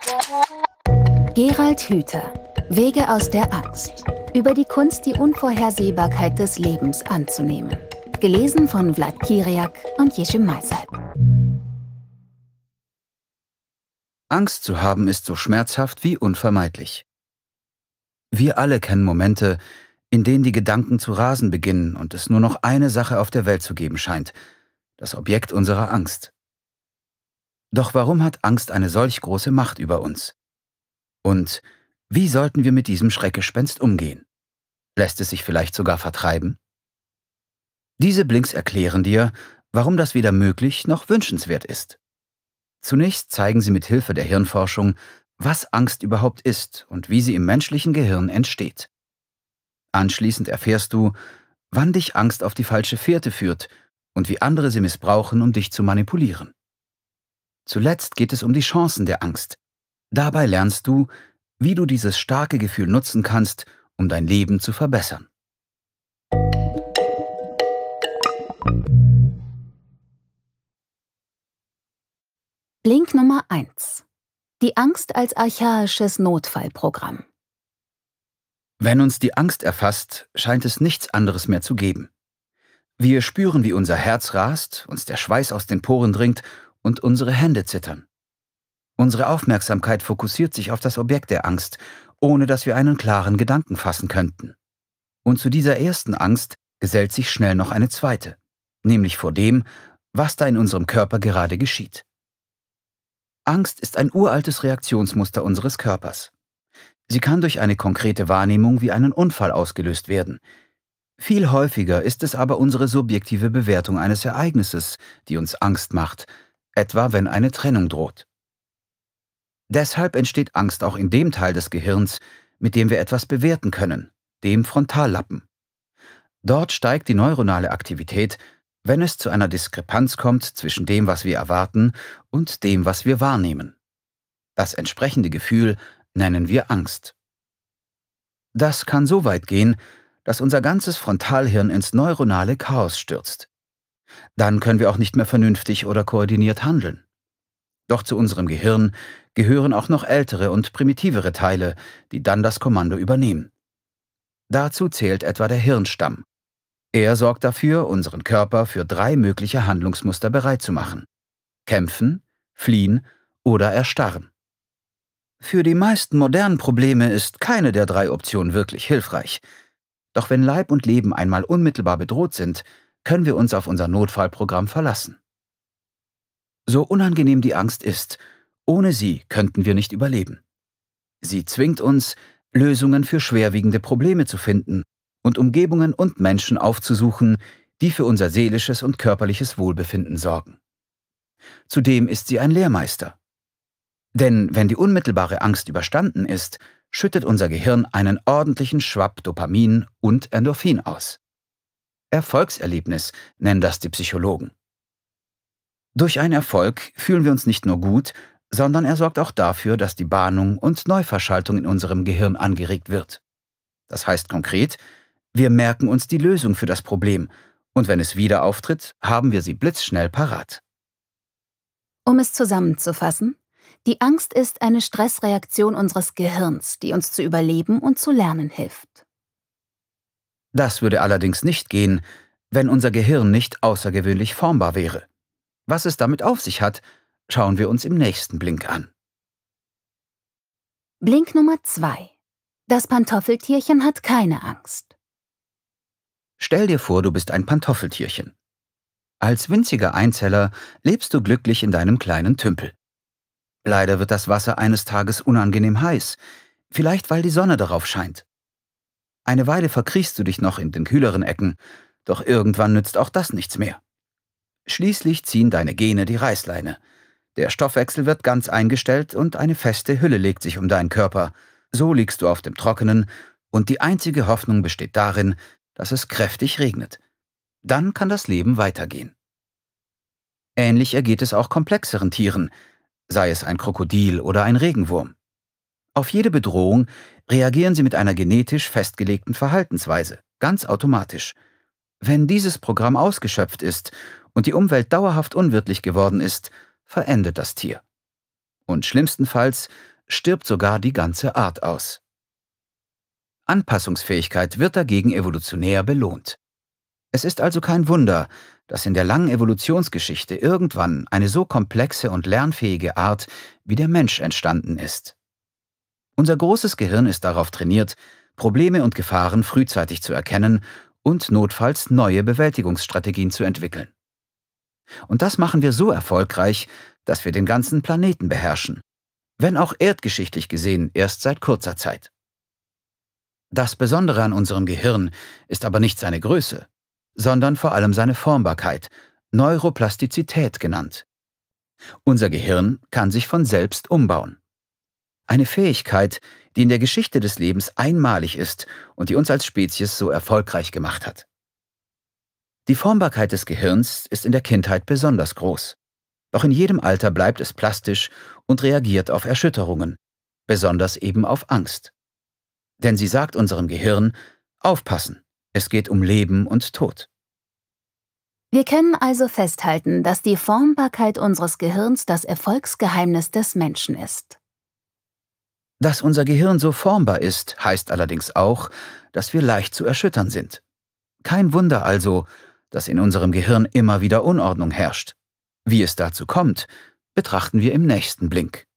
Gerald Hüther: Wege aus der Angst. Über die Kunst, die Unvorhersehbarkeit des Lebens anzunehmen. Gelesen von Vlad Kiriak und Yeşim Maysal. Angst zu haben ist so schmerzhaft wie unvermeidlich. Wir alle kennen Momente, in denen die Gedanken zu rasen beginnen und es nur noch eine Sache auf der Welt zu geben scheint: das Objekt unserer Angst. Doch warum hat Angst eine solch große Macht über uns? Und wie sollten wir mit diesem Schreckgespenst umgehen? Lässt es sich vielleicht sogar vertreiben? Diese Blinks erklären dir, warum das weder möglich noch wünschenswert ist. Zunächst zeigen sie mit Hilfe der Hirnforschung, was Angst überhaupt ist und wie sie im menschlichen Gehirn entsteht. Anschließend erfährst du, wann dich Angst auf die falsche Fährte führt und wie andere sie missbrauchen, um dich zu manipulieren. Zuletzt geht es um die Chancen der Angst. Dabei lernst du, wie du dieses starke Gefühl nutzen kannst, um dein Leben zu verbessern. Blink Nummer 1. Die Angst als archaisches Notfallprogramm. Wenn uns die Angst erfasst, scheint es nichts anderes mehr zu geben. Wir spüren, wie unser Herz rast, uns der Schweiß aus den Poren dringt und unsere Hände zittern. Unsere Aufmerksamkeit fokussiert sich auf das Objekt der Angst, ohne dass wir einen klaren Gedanken fassen könnten. Und zu dieser ersten Angst gesellt sich schnell noch eine zweite, nämlich vor dem, was da in unserem Körper gerade geschieht. Angst ist ein uraltes Reaktionsmuster unseres Körpers. Sie kann durch eine konkrete Wahrnehmung wie einen Unfall ausgelöst werden. Viel häufiger ist es aber unsere subjektive Bewertung eines Ereignisses, die uns Angst macht, etwa wenn eine Trennung droht. Deshalb entsteht Angst auch in dem Teil des Gehirns, mit dem wir etwas bewerten können, dem Frontallappen. Dort steigt die neuronale Aktivität, wenn es zu einer Diskrepanz kommt zwischen dem, was wir erwarten, und dem, was wir wahrnehmen. Das entsprechende Gefühl nennen wir Angst. Das kann so weit gehen, dass unser ganzes Frontalhirn ins neuronale Chaos stürzt. Dann können wir auch nicht mehr vernünftig oder koordiniert handeln. Doch zu unserem Gehirn gehören auch noch ältere und primitivere Teile, die dann das Kommando übernehmen. Dazu zählt etwa der Hirnstamm. Er sorgt dafür, unseren Körper für 3 mögliche Handlungsmuster bereit zu machen: kämpfen, fliehen oder erstarren. Für die meisten modernen Probleme ist keine der 3 Optionen wirklich hilfreich. Doch wenn Leib und Leben einmal unmittelbar bedroht sind, können wir uns auf unser Notfallprogramm verlassen. So unangenehm die Angst ist, ohne sie könnten wir nicht überleben. Sie zwingt uns, Lösungen für schwerwiegende Probleme zu finden und Umgebungen und Menschen aufzusuchen, die für unser seelisches und körperliches Wohlbefinden sorgen. Zudem ist sie ein Lehrmeister. Denn wenn die unmittelbare Angst überstanden ist, schüttet unser Gehirn einen ordentlichen Schwapp Dopamin und Endorphin aus. Erfolgserlebnis nennen das die Psychologen. Durch einen Erfolg fühlen wir uns nicht nur gut, sondern er sorgt auch dafür, dass die Bahnung und Neuverschaltung in unserem Gehirn angeregt wird. Das heißt konkret, wir merken uns die Lösung für das Problem und wenn es wieder auftritt, haben wir sie blitzschnell parat. Um es zusammenzufassen: Die Angst ist eine Stressreaktion unseres Gehirns, die uns zu überleben und zu lernen hilft. Das würde allerdings nicht gehen, wenn unser Gehirn nicht außergewöhnlich formbar wäre. Was es damit auf sich hat, schauen wir uns im nächsten Blink an. Blink Nummer 2. Das Pantoffeltierchen hat keine Angst. Stell dir vor, du bist ein Pantoffeltierchen. Als winziger Einzeller lebst du glücklich in deinem kleinen Tümpel. Leider wird das Wasser eines Tages unangenehm heiß, vielleicht weil die Sonne darauf scheint. Eine Weile verkriechst du dich noch in den kühleren Ecken, doch irgendwann nützt auch das nichts mehr. Schließlich ziehen deine Gene die Reißleine. Der Stoffwechsel wird ganz eingestellt und eine feste Hülle legt sich um deinen Körper. So liegst du auf dem Trockenen und die einzige Hoffnung besteht darin, dass es kräftig regnet. Dann kann das Leben weitergehen. Ähnlich ergeht es auch komplexeren Tieren, sei es ein Krokodil oder ein Regenwurm. Auf jede Bedrohung reagieren sie mit einer genetisch festgelegten Verhaltensweise, ganz automatisch. Wenn dieses Programm ausgeschöpft ist und die Umwelt dauerhaft unwirtlich geworden ist, verendet das Tier. Und schlimmstenfalls stirbt sogar die ganze Art aus. Anpassungsfähigkeit wird dagegen evolutionär belohnt. Es ist also kein Wunder, dass in der langen Evolutionsgeschichte irgendwann eine so komplexe und lernfähige Art wie der Mensch entstanden ist. Unser großes Gehirn ist darauf trainiert, Probleme und Gefahren frühzeitig zu erkennen und notfalls neue Bewältigungsstrategien zu entwickeln. Und das machen wir so erfolgreich, dass wir den ganzen Planeten beherrschen, wenn auch erdgeschichtlich gesehen erst seit kurzer Zeit. Das Besondere an unserem Gehirn ist aber nicht seine Größe, sondern vor allem seine Formbarkeit, Neuroplastizität genannt. Unser Gehirn kann sich von selbst umbauen. Eine Fähigkeit, die in der Geschichte des Lebens einmalig ist und die uns als Spezies so erfolgreich gemacht hat. Die Formbarkeit des Gehirns ist in der Kindheit besonders groß. Doch in jedem Alter bleibt es plastisch und reagiert auf Erschütterungen, besonders eben auf Angst. Denn sie sagt unserem Gehirn: Aufpassen, es geht um Leben und Tod. Wir können also festhalten, dass die Formbarkeit unseres Gehirns das Erfolgsgeheimnis des Menschen ist. Dass unser Gehirn so formbar ist, heißt allerdings auch, dass wir leicht zu erschüttern sind. Kein Wunder also, dass in unserem Gehirn immer wieder Unordnung herrscht. Wie es dazu kommt, betrachten wir im nächsten Blink.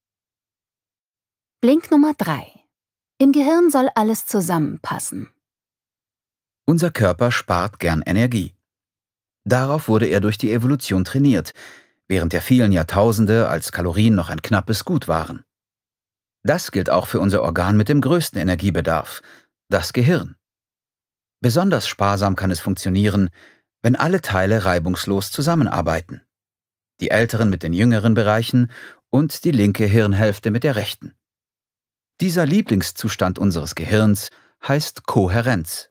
Blink Nummer 3. Im Gehirn soll alles zusammenpassen. Unser Körper spart gern Energie. Darauf wurde er durch die Evolution trainiert, während der vielen Jahrtausende, als Kalorien noch ein knappes Gut waren. Das gilt auch für unser Organ mit dem größten Energiebedarf, das Gehirn. Besonders sparsam kann es funktionieren, wenn alle Teile reibungslos zusammenarbeiten. Die älteren mit den jüngeren Bereichen und die linke Hirnhälfte mit der rechten. Dieser Lieblingszustand unseres Gehirns heißt Kohärenz.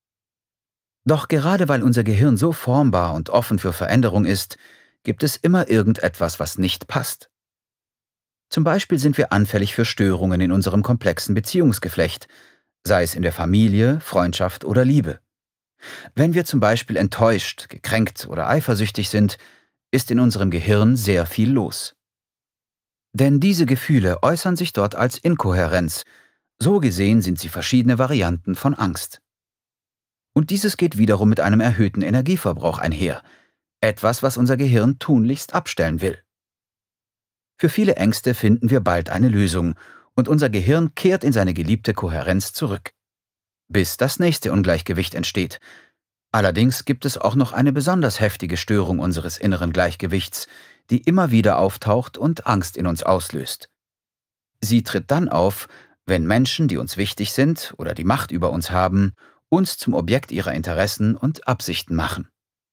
Doch gerade weil unser Gehirn so formbar und offen für Veränderung ist, gibt es immer irgendetwas, was nicht passt. Zum Beispiel sind wir anfällig für Störungen in unserem komplexen Beziehungsgeflecht, sei es in der Familie, Freundschaft oder Liebe. Wenn wir zum Beispiel enttäuscht, gekränkt oder eifersüchtig sind, ist in unserem Gehirn sehr viel los. Denn diese Gefühle äußern sich dort als Inkohärenz. So gesehen sind sie verschiedene Varianten von Angst. Und dieses geht wiederum mit einem erhöhten Energieverbrauch einher, etwas, was unser Gehirn tunlichst abstellen will. Für viele Ängste finden wir bald eine Lösung und unser Gehirn kehrt in seine geliebte Kohärenz zurück, bis das nächste Ungleichgewicht entsteht. Allerdings gibt es auch noch eine besonders heftige Störung unseres inneren Gleichgewichts, die immer wieder auftaucht und Angst in uns auslöst. Sie tritt dann auf, wenn Menschen, die uns wichtig sind oder die Macht über uns haben, uns zum Objekt ihrer Interessen und Absichten machen.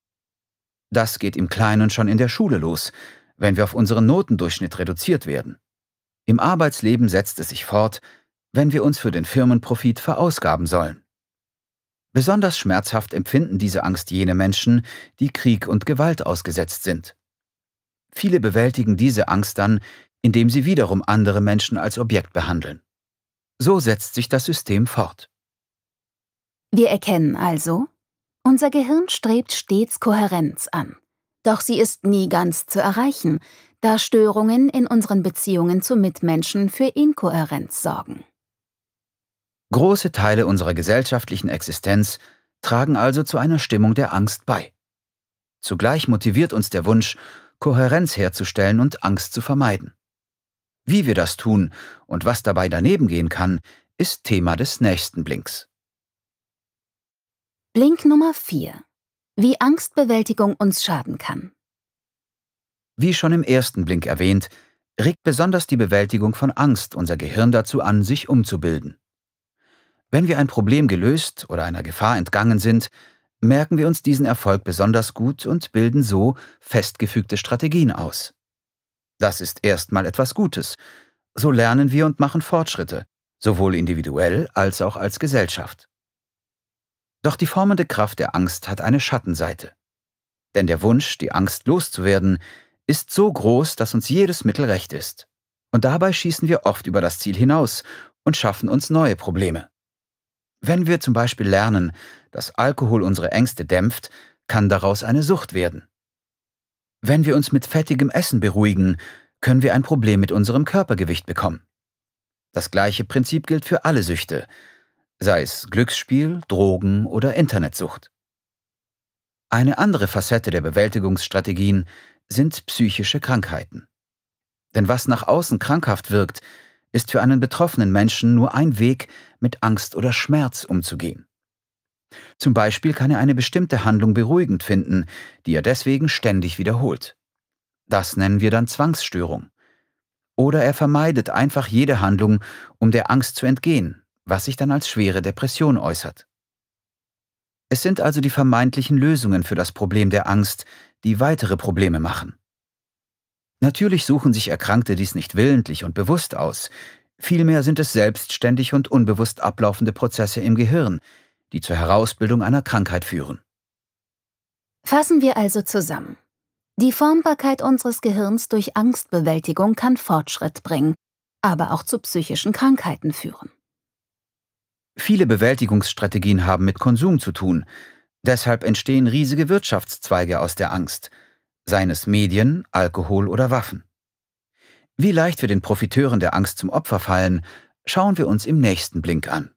Das geht im Kleinen schon in der Schule los, wenn wir auf unseren Notendurchschnitt reduziert werden. Im Arbeitsleben setzt es sich fort, wenn wir uns für den Firmenprofit verausgaben sollen. Besonders schmerzhaft empfinden diese Angst jene Menschen, die Krieg und Gewalt ausgesetzt sind. Viele bewältigen diese Angst dann, indem sie wiederum andere Menschen als Objekt behandeln. So setzt sich das System fort. Wir erkennen also, unser Gehirn strebt stets Kohärenz an. Doch sie ist nie ganz zu erreichen, da Störungen in unseren Beziehungen zu Mitmenschen für Inkohärenz sorgen. Große Teile unserer gesellschaftlichen Existenz tragen also zu einer Stimmung der Angst bei. Zugleich motiviert uns der Wunsch, Kohärenz herzustellen und Angst zu vermeiden. Wie wir das tun und was dabei daneben gehen kann, ist Thema des nächsten Blinks. Blink Nummer 4. Wie Angstbewältigung uns schaden kann. Wie schon im ersten Blink erwähnt, regt besonders die Bewältigung von Angst unser Gehirn dazu an, sich umzubilden. Wenn wir ein Problem gelöst oder einer Gefahr entgangen sind, merken wir uns diesen Erfolg besonders gut und bilden so festgefügte Strategien aus. Das ist erstmal etwas Gutes. So lernen wir und machen Fortschritte, sowohl individuell als auch als Gesellschaft. Doch die formende Kraft der Angst hat eine Schattenseite. Denn der Wunsch, die Angst loszuwerden, ist so groß, dass uns jedes Mittel recht ist. Und dabei schießen wir oft über das Ziel hinaus und schaffen uns neue Probleme. Wenn wir zum Beispiel lernen, dass Alkohol unsere Ängste dämpft, kann daraus eine Sucht werden. Wenn wir uns mit fettigem Essen beruhigen, können wir ein Problem mit unserem Körpergewicht bekommen. Das gleiche Prinzip gilt für alle Süchte, sei es Glücksspiel, Drogen oder Internetsucht. Eine andere Facette der Bewältigungsstrategien sind psychische Krankheiten. Denn was nach außen krankhaft wirkt, ist für einen betroffenen Menschen nur ein Weg, mit Angst oder Schmerz umzugehen. Zum Beispiel kann er eine bestimmte Handlung beruhigend finden, die er deswegen ständig wiederholt. Das nennen wir dann Zwangsstörung. Oder er vermeidet einfach jede Handlung, um der Angst zu entgehen, was sich dann als schwere Depression äußert. Es sind also die vermeintlichen Lösungen für das Problem der Angst, die weitere Probleme machen. Natürlich suchen sich Erkrankte dies nicht willentlich und bewusst aus. Vielmehr sind es selbstständig und unbewusst ablaufende Prozesse im Gehirn, die zur Herausbildung einer Krankheit führen. Fassen wir also zusammen. Die Formbarkeit unseres Gehirns durch Angstbewältigung kann Fortschritt bringen, aber auch zu psychischen Krankheiten führen. Viele Bewältigungsstrategien haben mit Konsum zu tun. Deshalb entstehen riesige Wirtschaftszweige aus der Angst, seien es Medien, Alkohol oder Waffen. Wie leicht wir den Profiteuren der Angst zum Opfer fallen, schauen wir uns im nächsten Blink an.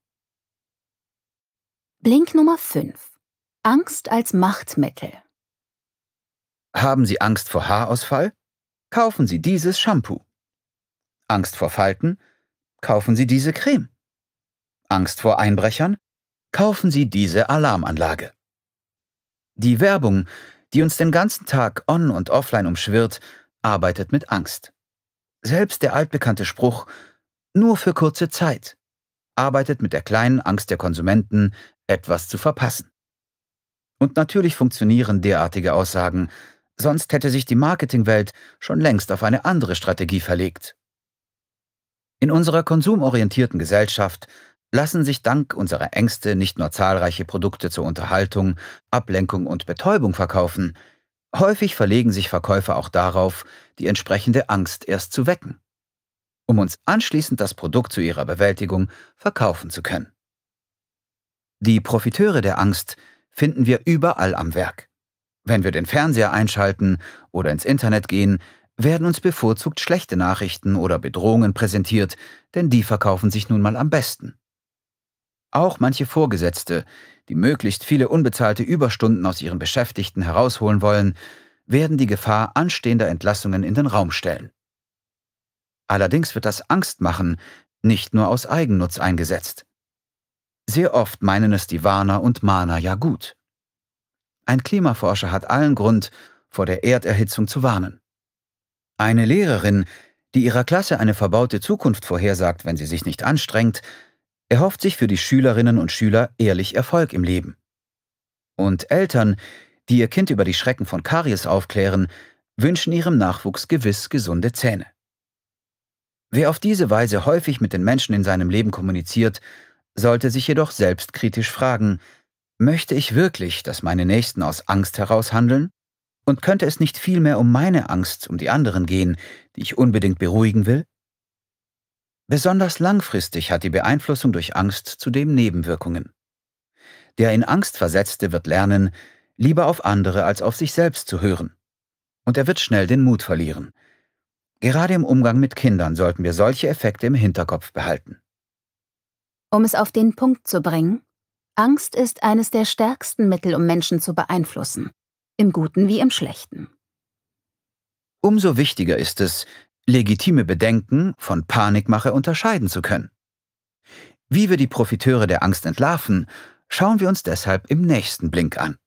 Blink Nummer 5. Angst als Machtmittel. Haben Sie Angst vor Haarausfall? Kaufen Sie dieses Shampoo. Angst vor Falten? Kaufen Sie diese Creme. Angst vor Einbrechern? Kaufen Sie diese Alarmanlage. Die Werbung, die uns den ganzen Tag on- und offline umschwirrt, arbeitet mit Angst. Selbst der altbekannte Spruch „Nur für kurze Zeit“ arbeitet mit der kleinen Angst der Konsumenten, etwas zu verpassen. Und natürlich funktionieren derartige Aussagen, sonst hätte sich die Marketingwelt schon längst auf eine andere Strategie verlegt. In unserer konsumorientierten Gesellschaft lassen sich dank unserer Ängste nicht nur zahlreiche Produkte zur Unterhaltung, Ablenkung und Betäubung verkaufen, häufig verlegen sich Verkäufer auch darauf, die entsprechende Angst erst zu wecken, um uns anschließend das Produkt zu ihrer Bewältigung verkaufen zu können. Die Profiteure der Angst finden wir überall am Werk. Wenn wir den Fernseher einschalten oder ins Internet gehen, werden uns bevorzugt schlechte Nachrichten oder Bedrohungen präsentiert, denn die verkaufen sich nun mal am besten. Auch manche Vorgesetzte, die möglichst viele unbezahlte Überstunden aus ihren Beschäftigten herausholen wollen, werden die Gefahr anstehender Entlassungen in den Raum stellen. Allerdings wird das Angstmachen nicht nur aus Eigennutz eingesetzt. Sehr oft meinen es die Warner und Mahner ja gut. Ein Klimaforscher hat allen Grund, vor der Erderhitzung zu warnen. Eine Lehrerin, die ihrer Klasse eine verbaute Zukunft vorhersagt, wenn sie sich nicht anstrengt, erhofft sich für die Schülerinnen und Schüler ehrlich Erfolg im Leben. Und Eltern, die ihr Kind über die Schrecken von Karies aufklären, wünschen ihrem Nachwuchs gewiss gesunde Zähne. Wer auf diese Weise häufig mit den Menschen in seinem Leben kommuniziert, sollte sich jedoch selbstkritisch fragen: Möchte ich wirklich, dass meine Nächsten aus Angst heraus handeln? Und könnte es nicht vielmehr um meine Angst um die anderen gehen, die ich unbedingt beruhigen will? Besonders langfristig hat die Beeinflussung durch Angst zudem Nebenwirkungen. Der in Angst Versetzte wird lernen, lieber auf andere als auf sich selbst zu hören. Und er wird schnell den Mut verlieren. Gerade im Umgang mit Kindern sollten wir solche Effekte im Hinterkopf behalten. Um es auf den Punkt zu bringen: Angst ist eines der stärksten Mittel, um Menschen zu beeinflussen, im Guten wie im Schlechten. Umso wichtiger ist es, legitime Bedenken von Panikmache unterscheiden zu können. Wie wir die Profiteure der Angst entlarven, schauen wir uns deshalb im nächsten Blink an.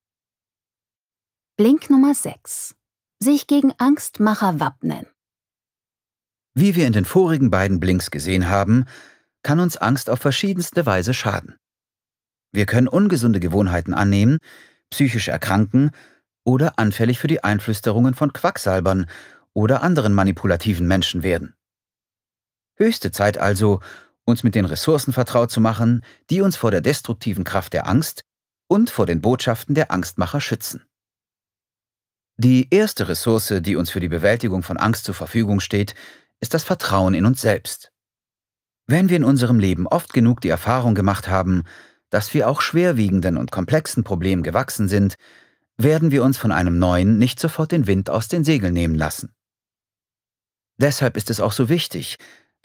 Blink Nummer 6. Sich gegen Angstmacher wappnen. Wie wir in den vorigen beiden Blinks gesehen haben, kann uns Angst auf verschiedenste Weise schaden. Wir können ungesunde Gewohnheiten annehmen, psychisch erkranken oder anfällig für die Einflüsterungen von Quacksalbern oder anderen manipulativen Menschen werden. Höchste Zeit also, uns mit den Ressourcen vertraut zu machen, die uns vor der destruktiven Kraft der Angst und vor den Botschaften der Angstmacher schützen. Die erste Ressource, die uns für die Bewältigung von Angst zur Verfügung steht, ist das Vertrauen in uns selbst. Wenn wir in unserem Leben oft genug die Erfahrung gemacht haben, dass wir auch schwerwiegenden und komplexen Problemen gewachsen sind, werden wir uns von einem neuen nicht sofort den Wind aus den Segeln nehmen lassen. Deshalb ist es auch so wichtig,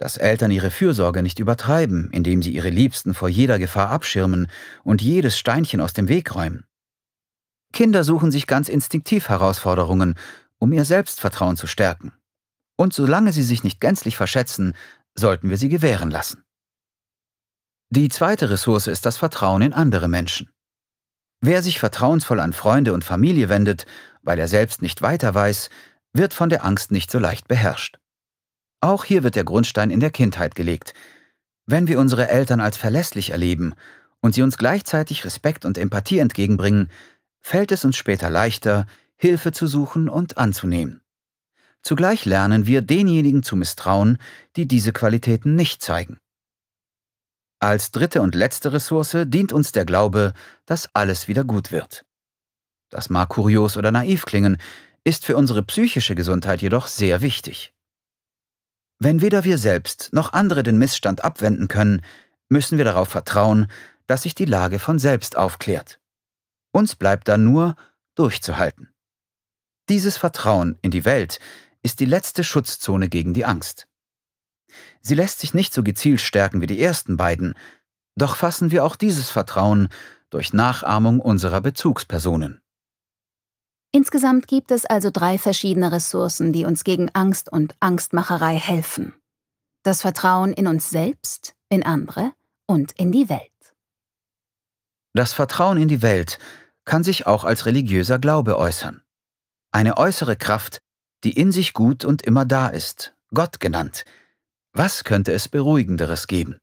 dass Eltern ihre Fürsorge nicht übertreiben, indem sie ihre Liebsten vor jeder Gefahr abschirmen und jedes Steinchen aus dem Weg räumen. Kinder suchen sich ganz instinktiv Herausforderungen, um ihr Selbstvertrauen zu stärken. Und solange sie sich nicht gänzlich verschätzen, sollten wir sie gewähren lassen. Die zweite Ressource ist das Vertrauen in andere Menschen. Wer sich vertrauensvoll an Freunde und Familie wendet, weil er selbst nicht weiter weiß, wird von der Angst nicht so leicht beherrscht. Auch hier wird der Grundstein in der Kindheit gelegt. Wenn wir unsere Eltern als verlässlich erleben und sie uns gleichzeitig Respekt und Empathie entgegenbringen, fällt es uns später leichter, Hilfe zu suchen und anzunehmen. Zugleich lernen wir, denjenigen zu misstrauen, die diese Qualitäten nicht zeigen. Als dritte und letzte Ressource dient uns der Glaube, dass alles wieder gut wird. Das mag kurios oder naiv klingen, ist für unsere psychische Gesundheit jedoch sehr wichtig. Wenn weder wir selbst noch andere den Missstand abwenden können, müssen wir darauf vertrauen, dass sich die Lage von selbst aufklärt. Uns bleibt dann nur, durchzuhalten. Dieses Vertrauen in die Welt ist die letzte Schutzzone gegen die Angst. Sie lässt sich nicht so gezielt stärken wie die ersten beiden, doch fassen wir auch dieses Vertrauen durch Nachahmung unserer Bezugspersonen. Insgesamt gibt es also 3 verschiedene Ressourcen, die uns gegen Angst und Angstmacherei helfen. Das Vertrauen in uns selbst, in andere und in die Welt. Das Vertrauen in die Welt kann sich auch als religiöser Glaube äußern. Eine äußere Kraft, die in sich gut und immer da ist, Gott genannt. Was könnte es Beruhigenderes geben?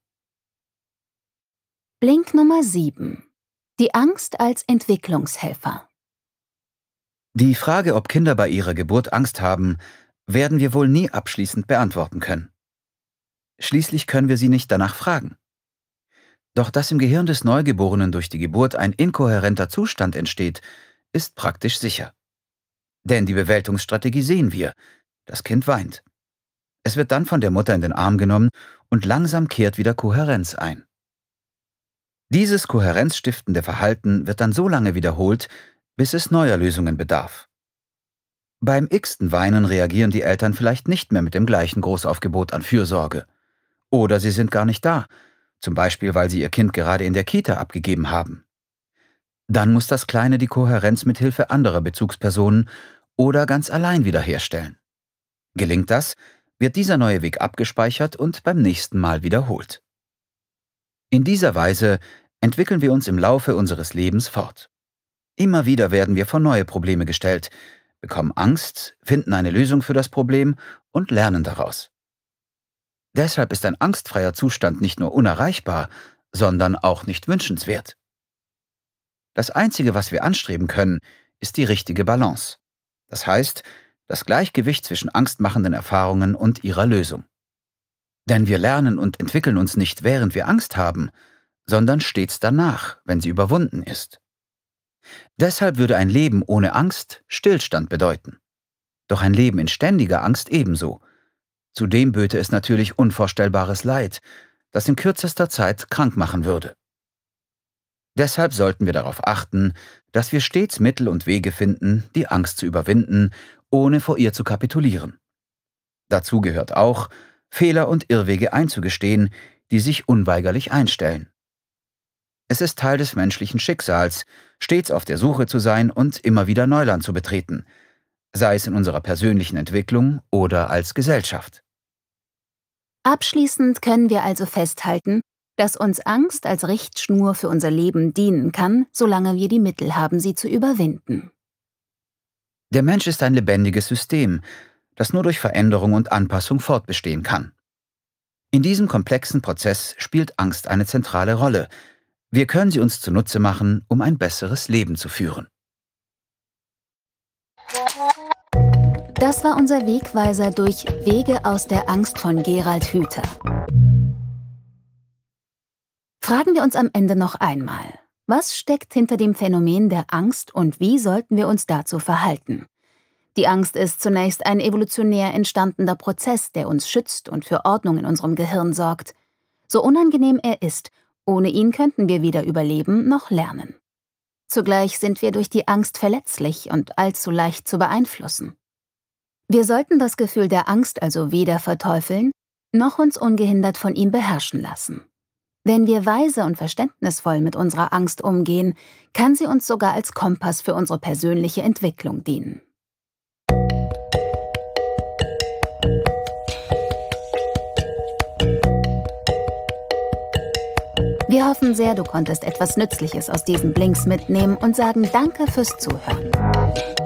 Blink Nummer 7. Die Angst als Entwicklungshelfer. Die Frage, ob Kinder bei ihrer Geburt Angst haben, werden wir wohl nie abschließend beantworten können. Schließlich können wir sie nicht danach fragen. Doch dass im Gehirn des Neugeborenen durch die Geburt ein inkohärenter Zustand entsteht, ist praktisch sicher. Denn die Bewältigungsstrategie sehen wir. Das Kind weint. Es wird dann von der Mutter in den Arm genommen und langsam kehrt wieder Kohärenz ein. Dieses kohärenzstiftende Verhalten wird dann so lange wiederholt, bis es neuer Lösungen bedarf. Beim x-ten Weinen reagieren die Eltern vielleicht nicht mehr mit dem gleichen Großaufgebot an Fürsorge. Oder sie sind gar nicht da, zum Beispiel weil sie ihr Kind gerade in der Kita abgegeben haben. Dann muss das Kleine die Kohärenz mit Hilfe anderer Bezugspersonen oder ganz allein wiederherstellen. Gelingt das, wird dieser neue Weg abgespeichert und beim nächsten Mal wiederholt. In dieser Weise entwickeln wir uns im Laufe unseres Lebens fort. Immer wieder werden wir vor neue Probleme gestellt, bekommen Angst, finden eine Lösung für das Problem und lernen daraus. Deshalb ist ein angstfreier Zustand nicht nur unerreichbar, sondern auch nicht wünschenswert. Das Einzige, was wir anstreben können, ist die richtige Balance. Das heißt, das Gleichgewicht zwischen angstmachenden Erfahrungen und ihrer Lösung. Denn wir lernen und entwickeln uns nicht, während wir Angst haben, sondern stets danach, wenn sie überwunden ist. Deshalb würde ein Leben ohne Angst Stillstand bedeuten. Doch ein Leben in ständiger Angst ebenso. Zudem böte es natürlich unvorstellbares Leid, das in kürzester Zeit krank machen würde. Deshalb sollten wir darauf achten, dass wir stets Mittel und Wege finden, die Angst zu überwinden, ohne vor ihr zu kapitulieren. Dazu gehört auch, Fehler und Irrwege einzugestehen, die sich unweigerlich einstellen. Es ist Teil des menschlichen Schicksals, stets auf der Suche zu sein und immer wieder Neuland zu betreten, sei es in unserer persönlichen Entwicklung oder als Gesellschaft. Abschließend können wir also festhalten, dass uns Angst als Richtschnur für unser Leben dienen kann, solange wir die Mittel haben, sie zu überwinden. Der Mensch ist ein lebendiges System, das nur durch Veränderung und Anpassung fortbestehen kann. In diesem komplexen Prozess spielt Angst eine zentrale Rolle. Wir können sie uns zunutze machen, um ein besseres Leben zu führen. Das war unser Wegweiser durch Wege aus der Angst von Gerald Hüther. Fragen wir uns am Ende noch einmal: Was steckt hinter dem Phänomen der Angst und wie sollten wir uns dazu verhalten? Die Angst ist zunächst ein evolutionär entstandener Prozess, der uns schützt und für Ordnung in unserem Gehirn sorgt. So unangenehm er ist, ohne ihn könnten wir weder überleben noch lernen. Zugleich sind wir durch die Angst verletzlich und allzu leicht zu beeinflussen. Wir sollten das Gefühl der Angst also weder verteufeln, noch uns ungehindert von ihm beherrschen lassen. Wenn wir weise und verständnisvoll mit unserer Angst umgehen, kann sie uns sogar als Kompass für unsere persönliche Entwicklung dienen. Wir hoffen sehr, du konntest etwas Nützliches aus diesen Blinks mitnehmen und sagen Danke fürs Zuhören.